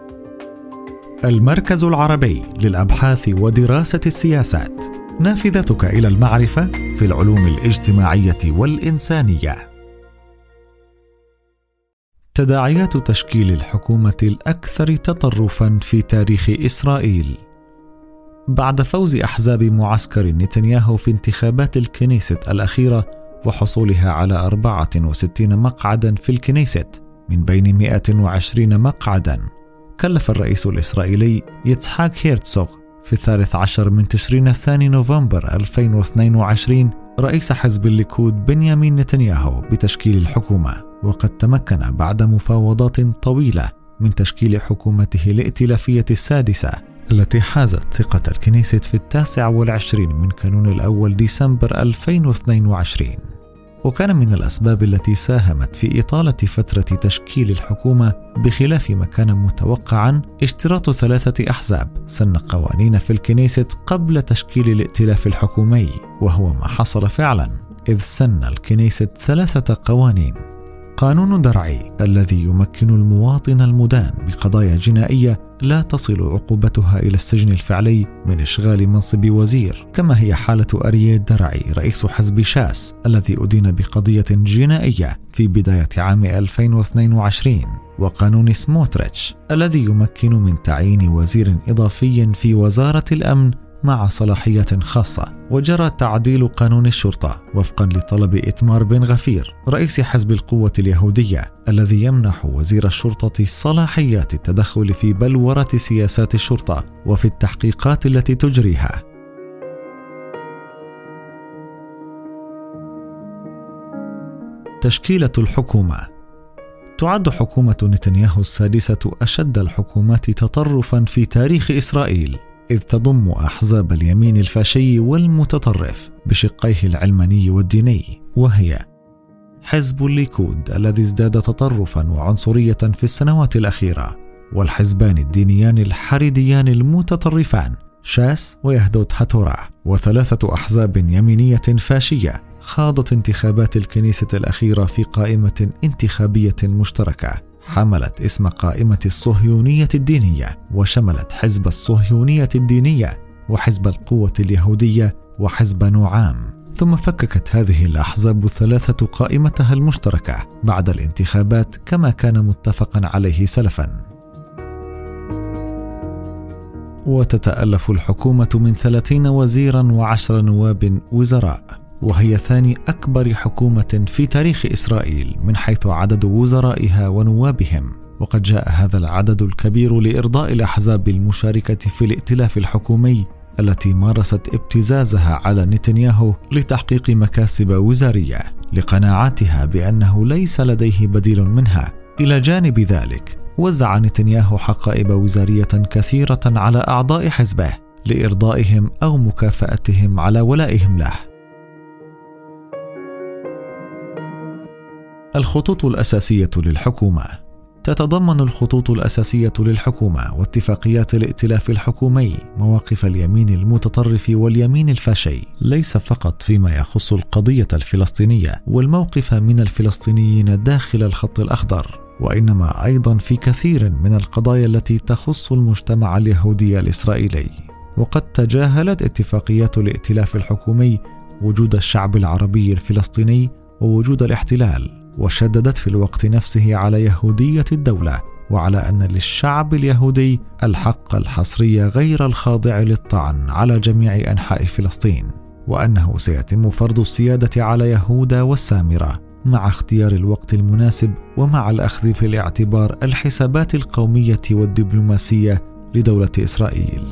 المركز العربي للأبحاث ودراسة السياسات، نافذتك إلى المعرفة في العلوم الاجتماعية والإنسانية. تداعيات تشكيل الحكومة الأكثر تطرفاً في تاريخ إسرائيل. بعد فوز أحزاب معسكر نتنياهو في انتخابات الكنيست الأخيرة وحصولها على 64 مقعداً في الكنيست من بين 120 مقعداً، كلف الرئيس الإسرائيلي يتسحاق هيرتزوغ في 13 من تشرين الثاني نوفمبر 2022 رئيس حزب الليكود بنيامين نتنياهو بتشكيل الحكومة، وقد تمكن بعد مفاوضات طويلة من تشكيل حكومته الائتلافية السادسة التي حازت ثقة الكنيست في 29 من كانون الأول ديسمبر 2022. وكان من الأسباب التي ساهمت في إطالة فترة تشكيل الحكومة بخلاف ما كان متوقعا اشتراط 3 أحزاب سن قوانين في الكنيست قبل تشكيل الائتلاف الحكومي، وهو ما حصل فعلا، إذ سن الكنيست 3 قوانين: قانون درعي الذي يمكن المواطن المدان بقضايا جنائية لا تصل عقوبتها إلى السجن الفعلي من إشغال منصب وزير، كما هي حالة أريي درعي رئيس حزب شاس الذي أدين بقضية جنائية في بداية عام 2022، وقانون سموتريتش الذي يمكن من تعيين وزير إضافي في وزارة الأمن مع صلاحيات خاصة. وجرى تعديل قانون الشرطة وفقا لطلب إتمار بن غفير رئيس حزب القوة اليهودية الذي يمنح وزير الشرطة صلاحيات التدخل في بلورة سياسات الشرطة وفي التحقيقات التي تجريها. تشكيلة الحكومة. تعد حكومة نتنياهو السادسة أشد الحكومات تطرفا في تاريخ إسرائيل، إذ تضم أحزاب اليمين الفاشي والمتطرف بشقيه العلماني والديني، وهي حزب الليكود الذي ازداد تطرفا وعنصرية في السنوات الأخيرة، والحزبان الدينيان الحريديان المتطرفان شاس ويهدوت هاتورا، و3 أحزاب يمينية فاشية خاضت انتخابات الكنيسة الأخيرة في قائمة انتخابية مشتركة حملت اسم قائمة الصهيونية الدينية، وشملت حزب الصهيونية الدينية وحزب القوة اليهودية وحزب نوعام. ثم فككت هذه الأحزاب ال3 قائمتها المشتركة بعد الانتخابات كما كان متفقا عليه سلفا. وتتألف الحكومة من 30 وزيرا و10 نواب وزراء، وهي ثاني أكبر حكومة في تاريخ إسرائيل من حيث عدد وزرائها ونوابهم، وقد جاء هذا العدد الكبير لإرضاء الأحزاب المشاركة في الائتلاف الحكومي التي مارست ابتزازها على نتنياهو لتحقيق مكاسب وزارية لقناعاتها بأنه ليس لديه بديل منها. إلى جانب ذلك وزع نتنياهو حقائب وزارية كثيرة على أعضاء حزبه لإرضائهم أو مكافأتهم على ولائهم له. الخطوط الأساسية للحكومة. تتضمن الخطوط الأساسية للحكومة واتفاقيات الائتلاف الحكومي مواقف اليمين المتطرف واليمين الفاشي، ليس فقط فيما يخص القضية الفلسطينية والموقف من الفلسطينيين داخل الخط الأخضر، وإنما أيضا في كثير من القضايا التي تخص المجتمع اليهودي الإسرائيلي. وقد تجاهلت اتفاقيات الائتلاف الحكومي وجود الشعب العربي الفلسطيني ووجود الاحتلال، وشددت في الوقت نفسه على يهودية الدولة وعلى أن للشعب اليهودي الحق الحصري غير الخاضع للطعن على جميع أنحاء فلسطين، وأنه سيتم فرض السيادة على يهودا والسامرة مع اختيار الوقت المناسب ومع الأخذ في الاعتبار الحسابات القومية والدبلوماسية لدولة إسرائيل.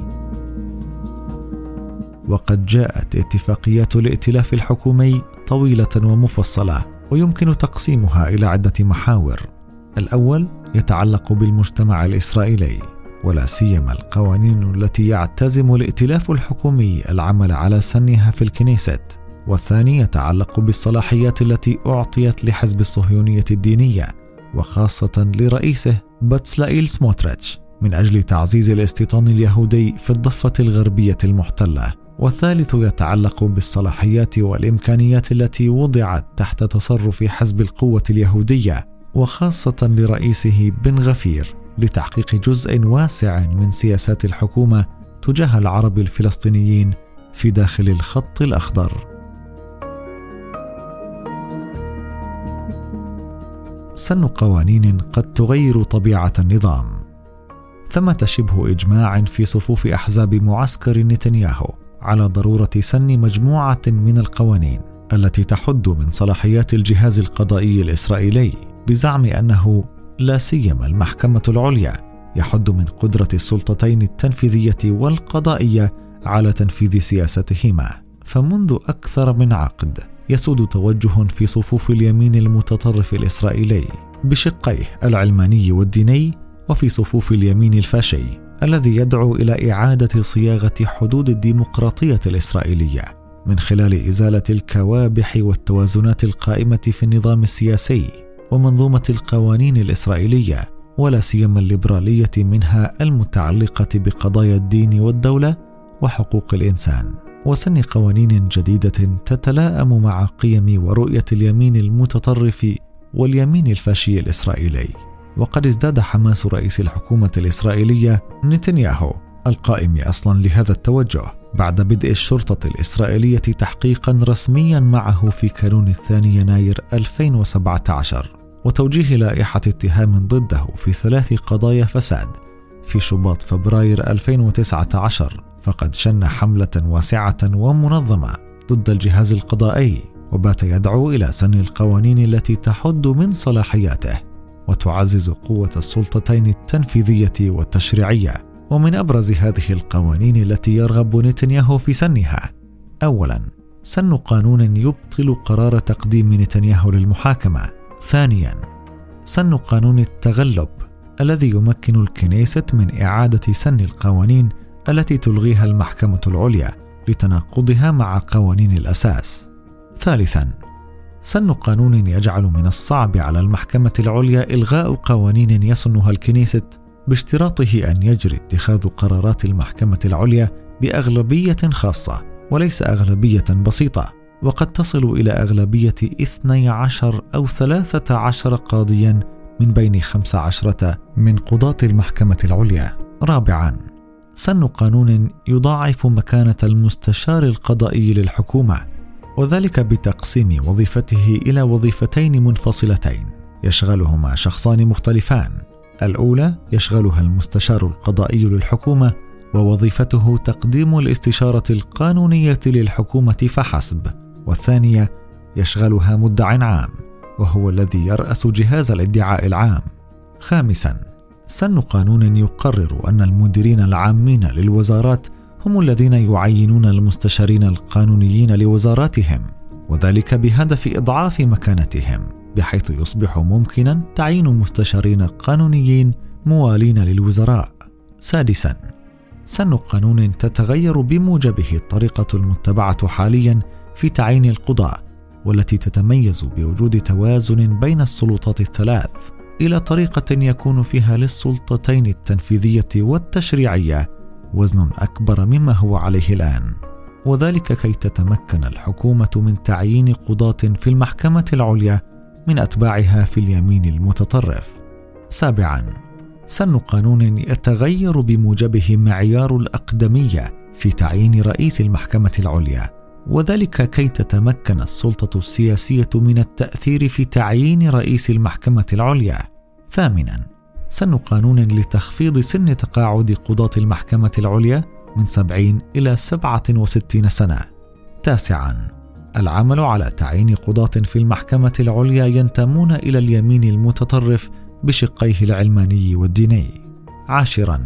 وقد جاءت اتفاقيات الائتلاف الحكومي طويلة ومفصلة، ويمكن تقسيمها إلى عدة محاور. الأول يتعلق بالمجتمع الإسرائيلي، ولا سيما القوانين التي يعتزم الائتلاف الحكومي العمل على سنها في الكنيست. والثاني يتعلق بالصلاحيات التي أعطيت لحزب الصهيونية الدينية وخاصة لرئيسه بتسلائيل سموتريتش من أجل تعزيز الاستيطان اليهودي في الضفة الغربية المحتلة. والثالث يتعلق بالصلاحيات والإمكانيات التي وضعت تحت تصرف حزب القوة اليهودية وخاصة لرئيسه بن غفير لتحقيق جزء واسع من سياسات الحكومة تجاه العرب الفلسطينيين في داخل الخط الأخضر. سن قوانين قد تغير طبيعة النظام. ثمة شبه إجماع في صفوف أحزاب معسكر نتنياهو على ضرورة سن مجموعة من القوانين التي تحد من صلاحيات الجهاز القضائي الإسرائيلي، بزعم أنه لا سيما المحكمة العليا يحد من قدرة السلطتين التنفيذية والقضائية على تنفيذ سياستهما. فمنذ أكثر من عقد يسود توجه في صفوف اليمين المتطرف الإسرائيلي بشقيه العلماني والديني، وفي صفوف اليمين الفاشي الذي يدعو إلى إعادة صياغة حدود الديمقراطية الإسرائيلية من خلال إزالة الكوابح والتوازنات القائمة في النظام السياسي ومنظومة القوانين الإسرائيلية، ولا سيما الليبرالية منها المتعلقة بقضايا الدين والدولة وحقوق الإنسان، وسن قوانين جديدة تتلائم مع قيم ورؤية اليمين المتطرف واليمين الفاشي الإسرائيلي. وقد ازداد حماس رئيس الحكومة الإسرائيلية نتنياهو القائم أصلا لهذا التوجه بعد بدء الشرطة الإسرائيلية تحقيقا رسميا معه في كانون 2 يناير 2017 وتوجيه لائحة اتهام ضده في 3 قضايا فساد في شباط فبراير 2019. فقد شن حملة واسعة ومنظمة ضد الجهاز القضائي، وبات يدعو إلى سن القوانين التي تحد من صلاحياته وتعزز قوة السلطتين التنفيذية والتشريعية. ومن أبرز هذه القوانين التي يرغب نتنياهو في سنها: أولا، سن قانون يبطل قرار تقديم نتنياهو للمحاكمة. ثانيا، سن قانون التغلب الذي يمكن الكنيسة من إعادة سن القوانين التي تلغيها المحكمة العليا لتناقضها مع قوانين الأساس. ثالثا، سن قانون يجعل من الصعب على المحكمة العليا إلغاء قوانين يسنها الكنيسة باشتراطه أن يجري اتخاذ قرارات المحكمة العليا بأغلبية خاصة وليس أغلبية بسيطة، وقد تصل إلى أغلبية 12 أو 13 قاضيا من بين 15 من قضاة المحكمة العليا. رابعا، سن قانون يضاعف مكانة المستشار القضائي للحكومة، وذلك بتقسيم وظيفته إلى وظيفتين منفصلتين يشغلهما شخصان مختلفان. الأولى يشغلها المستشار القضائي للحكومة، ووظيفته تقديم الاستشارة القانونية للحكومة فحسب، والثانية يشغلها مدع عام وهو الذي يرأس جهاز الادعاء العام. خامسا، سن قانون يقرر أن المديرين العامين للوزارات هم الذين يعينون المستشارين القانونيين لوزاراتهم، وذلك بهدف إضعاف مكانتهم، بحيث يصبح ممكنا تعيين مستشارين قانونيين موالين للوزراء. سادسا، سن قانون تتغير بموجبه الطريقة المتبعة حاليا في تعيين القضاة، والتي تتميز بوجود توازن بين السلطات الثلاث، إلى طريقة يكون فيها للسلطتين التنفيذية والتشريعية وزن أكبر مما هو عليه الآن، وذلك كي تتمكن الحكومة من تعيين قضاة في المحكمة العليا من أتباعها في اليمين المتطرف. سابعا، سن قانون يتغير بموجبه معيار الأقدمية في تعيين رئيس المحكمة العليا، وذلك كي تتمكن السلطة السياسية من التأثير في تعيين رئيس المحكمة العليا. ثامنا، سن قانون لتخفيض سن تقاعد قضاة المحكمة العليا من 70 إلى 67 سنة. تاسعا، العمل على تعيين قضاة في المحكمة العليا ينتمون إلى اليمين المتطرف بشقيه العلماني والديني. عاشرا،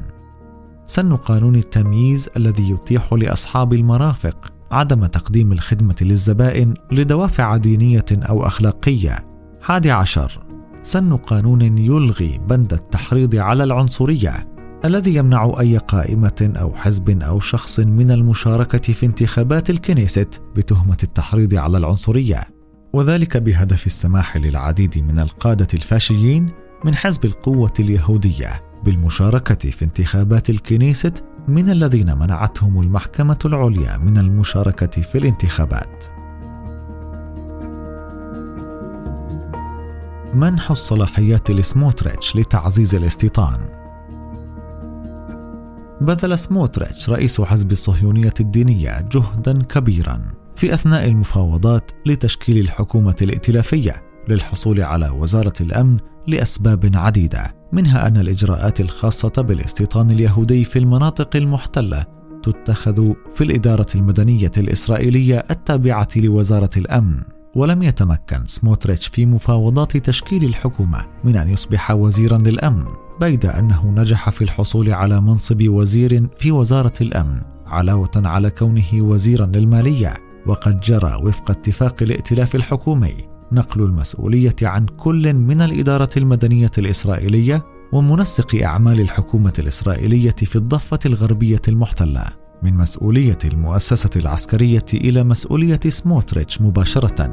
سن قانون التمييز الذي يتيح لأصحاب المرافق عدم تقديم الخدمة للزبائن لدوافع دينية أو أخلاقية. 11، سن قانون يلغي بند التحريض على العنصرية الذي يمنع أي قائمة أو حزب أو شخص من المشاركة في انتخابات الكنيسة بتهمة التحريض على العنصرية، وذلك بهدف السماح للعديد من القادة الفاشيين من حزب القوة اليهودية بالمشاركة في انتخابات الكنيسة من الذين منعتهم المحكمة العليا من المشاركة في الانتخابات. منح الصلاحيات لسموتريتش لتعزيز الاستيطان. بذل سموتريتش رئيس حزب الصهيونية الدينية جهدا كبيرا في أثناء المفاوضات لتشكيل الحكومة الائتلافية للحصول على وزارة الأمن لأسباب عديدة، منها أن الإجراءات الخاصة بالاستيطان اليهودي في المناطق المحتلة تتخذ في الإدارة المدنية الإسرائيلية التابعة لوزارة الأمن. ولم يتمكن سموتريتش في مفاوضات تشكيل الحكومة من أن يصبح وزيرا للأمن، بيد أنه نجح في الحصول على منصب وزير في وزارة الأمن علاوة على كونه وزيرا للمالية. وقد جرى وفق اتفاق الائتلاف الحكومي نقل المسؤولية عن كل من الإدارة المدنية الإسرائيلية ومنسق أعمال الحكومة الإسرائيلية في الضفة الغربية المحتلة من مسؤولية المؤسسة العسكرية إلى مسؤولية سموتريتش مباشرة.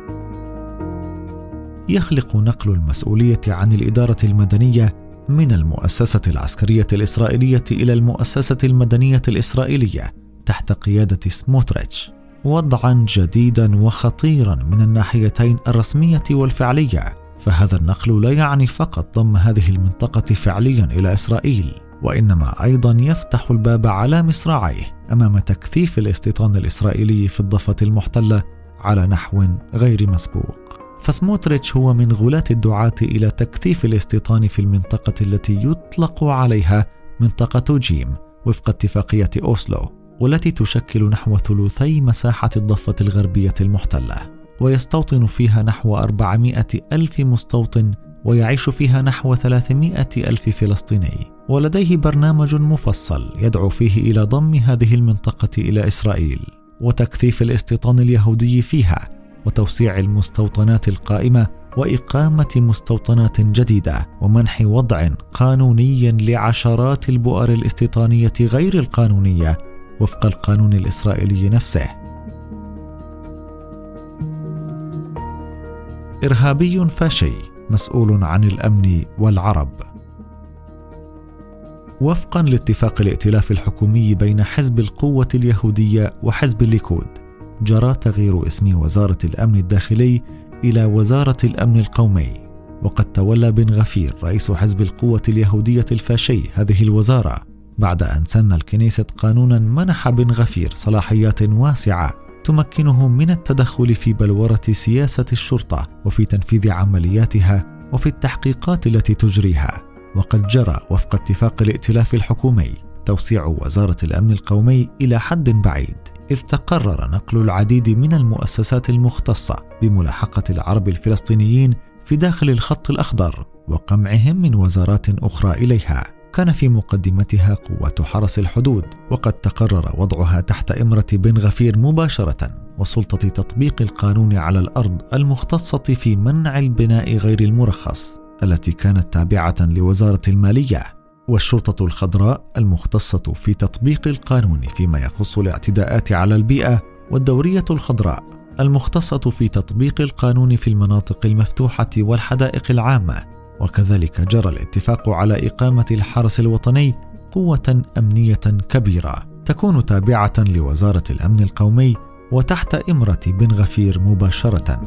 يخلق نقل المسؤولية عن الإدارة المدنية من المؤسسة العسكرية الإسرائيلية إلى المؤسسة المدنية الإسرائيلية تحت قيادة سموتريتش وضعا جديدا وخطيرا من الناحيتين الرسمية والفعلية. فهذا النقل لا يعني فقط ضم هذه المنطقة فعليا إلى إسرائيل، وإنما أيضا يفتح الباب على مصراعيه أمام تكثيف الاستيطان الإسرائيلي في الضفة المحتلة على نحو غير مسبوق. فسموتريتش هو من غلاة الدعاة إلى تكثيف الاستيطان في المنطقة التي يطلق عليها منطقة جيم وفق اتفاقية أوسلو، والتي تشكل نحو ثلثي مساحة الضفة الغربية المحتلة، ويستوطن فيها نحو 400 ألف مستوطن ويعيش فيها نحو 300 ألف فلسطيني، ولديه برنامج مفصل يدعو فيه إلى ضم هذه المنطقة إلى إسرائيل وتكثيف الاستيطان اليهودي فيها وتوسيع المستوطنات القائمة وإقامة مستوطنات جديدة ومنح وضع قانوني لعشرات البؤر الاستيطانية غير القانونية وفق القانون الإسرائيلي نفسه. إرهابي فاشي مسؤول عن الأمن والعرب. وفقا لاتفاق الائتلاف الحكومي بين حزب القوة اليهودية وحزب الليكود، جرى تغيير اسم وزارة الأمن الداخلي إلى وزارة الأمن القومي، وقد تولى بن غفير رئيس حزب القوة اليهودية الفاشي هذه الوزارة بعد أن سن الكنيسة قانونا منح بن غفير صلاحيات واسعة تمكنه من التدخل في بلورة سياسة الشرطة وفي تنفيذ عملياتها وفي التحقيقات التي تجريها. وقد جرى وفق اتفاق الائتلاف الحكومي توسيع وزارة الأمن القومي إلى حد بعيد، إذ تقرر نقل العديد من المؤسسات المختصة بملاحقة العرب الفلسطينيين في داخل الخط الأخضر وقمعهم من وزارات أخرى إليها، كان في مقدمتها قوة حرس الحدود، وقد تقرر وضعها تحت إمرة بن غفير مباشرة وسلطة تطبيق القانون على الأرض المختصة في منع البناء غير المرخص التي كانت تابعة لوزارة المالية، والشرطة الخضراء المختصة في تطبيق القانون فيما يخص الاعتداءات على البيئة، والدورية الخضراء المختصة في تطبيق القانون في المناطق المفتوحة والحدائق العامة. وكذلك جرى الاتفاق على إقامة الحرس الوطني، قوة أمنية كبيرة تكون تابعة لوزارة الأمن القومي وتحت إمرة بن غفير مباشرة.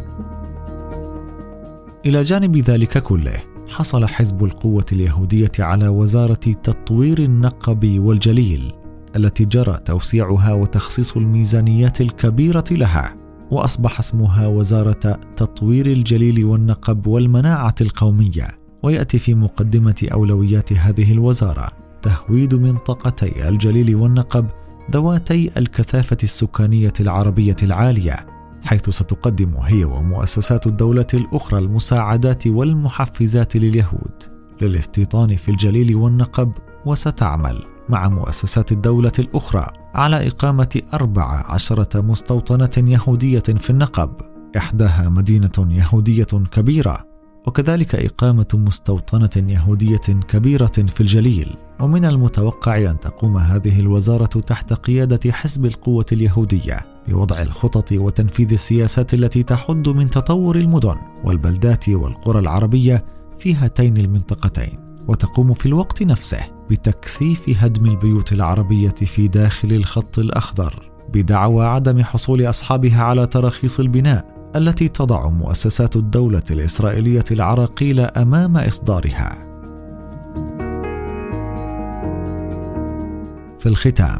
إلى جانب ذلك كله، حصل حزب القوة اليهودية على وزارة تطوير النقب والجليل التي جرى توسيعها وتخصيص الميزانيات الكبيرة لها، وأصبح اسمها وزارة تطوير الجليل والنقب والمناعة القومية. ويأتي في مقدمة أولويات هذه الوزارة تهويد منطقتي الجليل والنقب ذواتي الكثافة السكانية العربية العالية، حيث ستقدم هي ومؤسسات الدولة الأخرى المساعدات والمحفزات لليهود للاستيطان في الجليل والنقب، وستعمل مع مؤسسات الدولة الأخرى على إقامة 14 مستوطنة يهودية في النقب، إحداها مدينة يهودية كبيرة، وكذلك إقامة مستوطنة يهودية كبيرة في الجليل. ومن المتوقع أن تقوم هذه الوزارة تحت قيادة حزب القوة اليهودية بوضع الخطط وتنفيذ السياسات التي تحد من تطور المدن والبلدات والقرى العربية في هاتين المنطقتين، وتقوم في الوقت نفسه بتكثيف هدم البيوت العربية في داخل الخط الأخضر بدعوى عدم حصول أصحابها على تراخيص البناء التي تضع مؤسسات الدولة الإسرائيلية العراقيل أمام إصدارها. في الختام،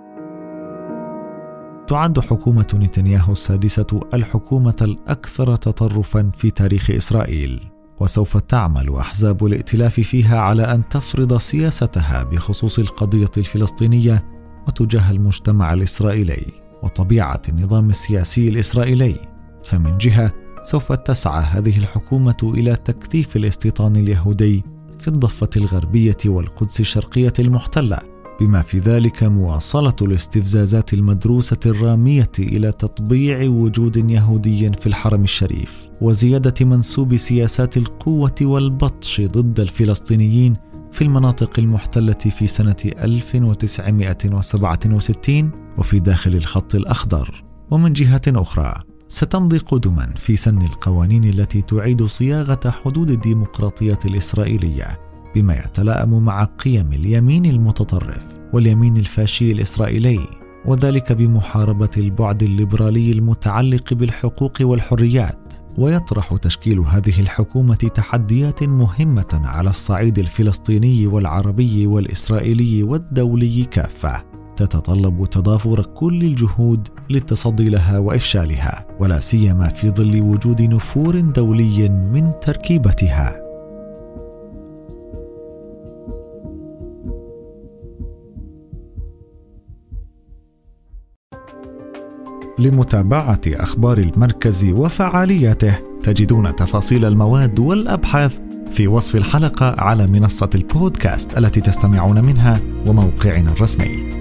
تعد حكومة نتنياهو السادسة الحكومة الأكثر تطرفاً في تاريخ إسرائيل، وسوف تعمل أحزاب الائتلاف فيها على أن تفرض سياستها بخصوص القضية الفلسطينية وتجاه المجتمع الإسرائيلي وطبيعة النظام السياسي الإسرائيلي. فمن جهة سوف تسعى هذه الحكومة إلى تكثيف الاستيطان اليهودي في الضفة الغربية والقدس الشرقية المحتلة، بما في ذلك مواصلة الاستفزازات المدروسة الرامية إلى تطبيع وجود يهودي في الحرم الشريف، وزيادة منسوب سياسات القوة والبطش ضد الفلسطينيين في المناطق المحتلة في سنة 1967 وفي داخل الخط الأخضر. ومن جهة أخرى ستمضي قدما في سن القوانين التي تعيد صياغة حدود الديمقراطية الإسرائيلية بما يتلائم مع قيم اليمين المتطرف واليمين الفاشي الإسرائيلي، وذلك بمحاربة البعد الليبرالي المتعلق بالحقوق والحريات. ويطرح تشكيل هذه الحكومة تحديات مهمة على الصعيد الفلسطيني والعربي والإسرائيلي والدولي كافة، تتطلب تضافر كل الجهود للتصدي لها وإفشالها، ولا سيما في ظل وجود نفور دولي من تركيبتها. لمتابعة أخبار المركز وفعالياته تجدون تفاصيل المواد والأبحاث في وصف الحلقة على منصة البودكاست التي تستمعون منها وموقعنا الرسمي.